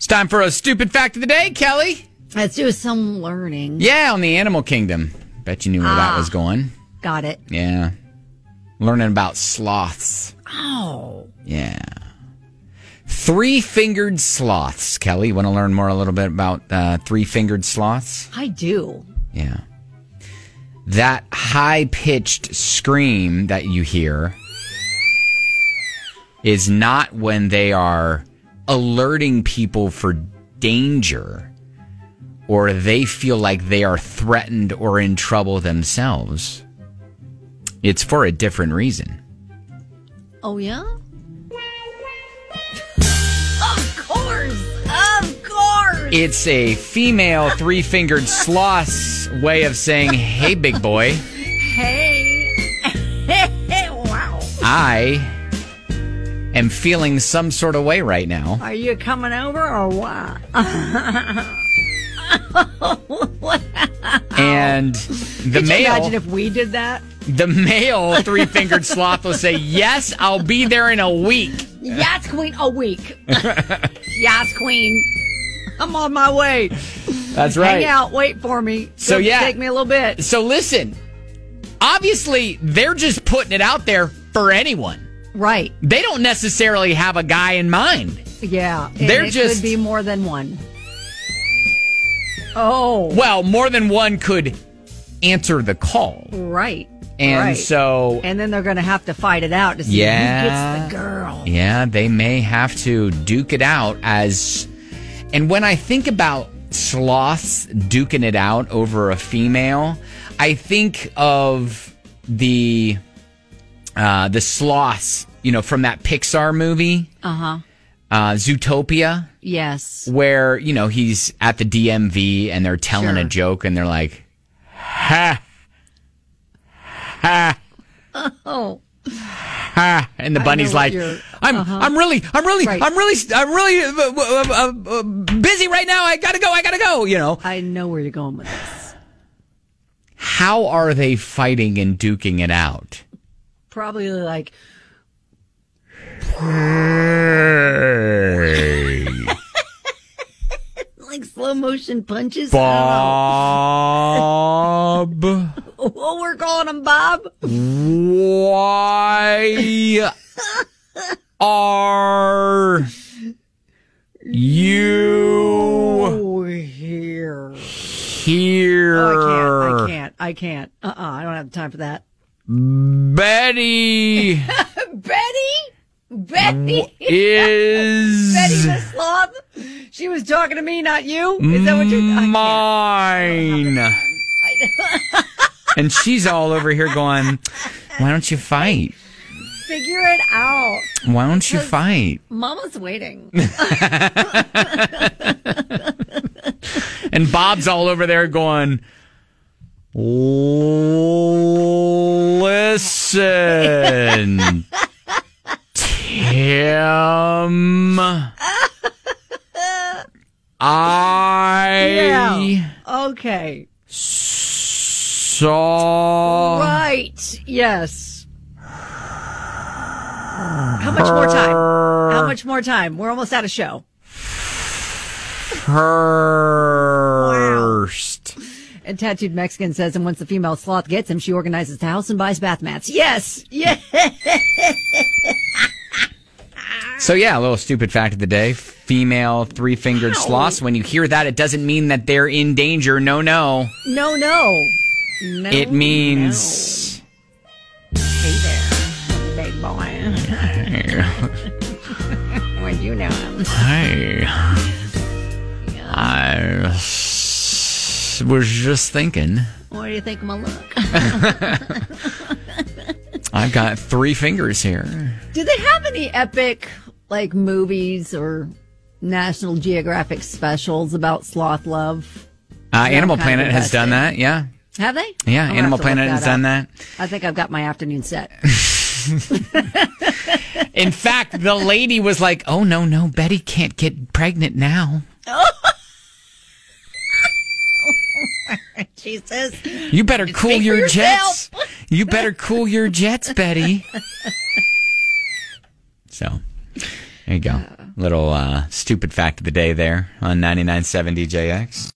It's time for a stupid fact of the day, Kelly. Let's do some learning. Yeah, on the animal kingdom. Bet you knew where that was going. Got it. Yeah. Learning about sloths. Oh. Yeah. Three-fingered sloths. Kelly, want to learn more a little bit about three-fingered sloths? I do. Yeah. That high-pitched scream that you hear is not when they are alerting people for danger or they feel like they are threatened or in trouble themselves. It's for a different reason. Oh, yeah? Of course! Of course! It's a female three-fingered sloth's way of saying, hey, big boy. Hey. Wow. I am feeling some sort of way right now. Are you coming over or what? And the Could you male... imagine if we did that? The male three-fingered sloth will say, yes, I'll be there in a week. Yes, Queen, a week. Yes, Queen. I'm on my way. That's right. Hang out, wait for me. So, yeah. Take me a little bit. So, listen. Obviously, they're just putting it out there for anyone. Right. They don't necessarily have a guy in mind. Yeah. They're it just... could be more than one. Oh. Well, more than one could answer the call. Right. And right. so... And then they're going to have to fight it out to see who gets the girl. Yeah, they may have to duke it out as... And when I think about sloths duking it out over a female, I think of the sloths, from that Pixar movie. Uh-huh. Zootopia. Yes. Where, he's at the DMV and they're telling a joke and they're like, ha, ha. Oh. Ha. And the bunny's like, I'm really busy right now. I gotta go. I know where you're going with this. How are they fighting and duking it out? Probably like... like slow motion punches. Bob. Oh, we're calling him Bob. Why are you here? Oh, I can't. I don't have time for that. Betty. Betty is Betty the sloth. She was talking to me, not you. Is that what you're? Mine. And she's all over here going, "Why don't you fight? Figure it out. Why don't you fight?" Mama's waiting. And Bob's all over there going, "Listen, Tim, Okay. Saw right. Yes. How much more time? How much more time? We're almost out of show. First. Wow. And Tattooed Mexican says, and once the female sloth gets him, she organizes the house and buys bath mats. Yes. Yes. So, yeah, a little stupid fact of the day. Female three-fingered sloths. When you hear that, it doesn't mean that they're in danger. No. No. It means... Hey there, big boy. Where'd you know him? Hey. Yeah. I was just thinking. What do you think of my look? I've got 3 fingers here. Do they have any epic, movies or National Geographic specials about sloth love? Animal Planet has done that, yeah. Have they? Yeah, Animal Planet has done that. I think I've got my afternoon set. In fact, the lady was like, oh, no, Betty can't get pregnant now. She says, you better cool your jets. You better cool your jets, Betty. So, There you go. Little stupid fact of the day there on 99.7 DJX.